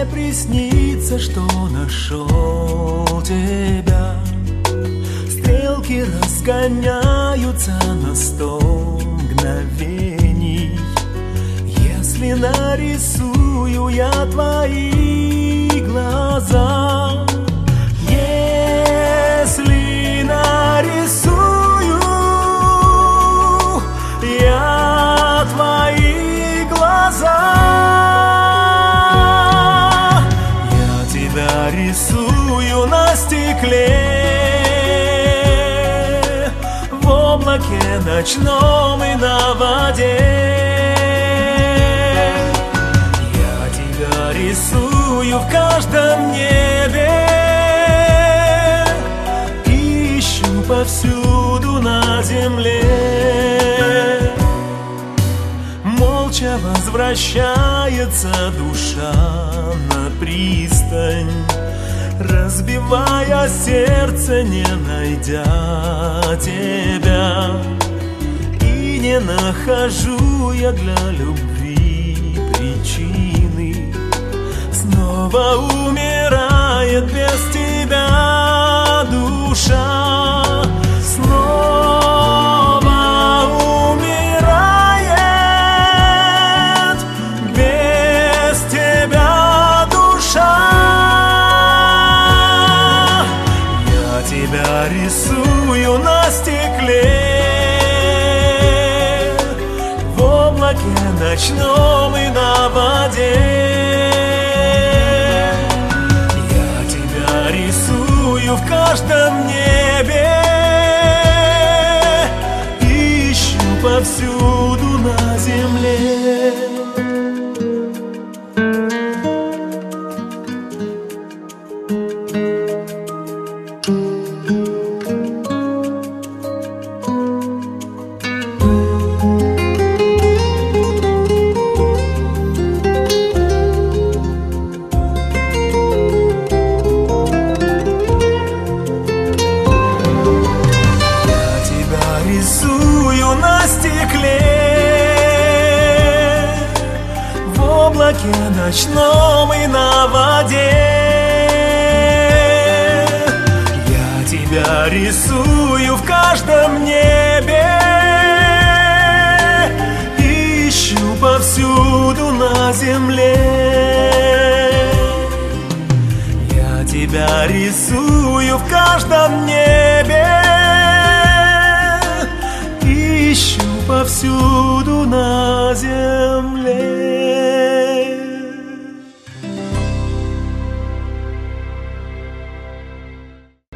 мне приснится, что нашел тебя. Стрелки разгоняются на 100 мгновений. Если нарисую я твои глаза, если нарисую я твои глаза, я тебя рисую на стекле, в облаке ночном и на воде. Я тебя рисую в каждом небе, ищу повсюду на земле. Молча возвращается душа на пристань, разбивая сердце, не найдя тебя. И не нахожу я для любви причины. Снова умирает без тебя душа. Снова умирает без тебя душа. Я тебя рисую на стекле, в облаке ночном и на воде. Я тебя рисую в каждом небе, ищу повсюду на земле. Рисую на стекле, в облаке ночном и на воде. Я тебя рисую в каждом небе, ищу повсюду на земле. Я тебя рисую в каждом небе, ищу повсюду на земле.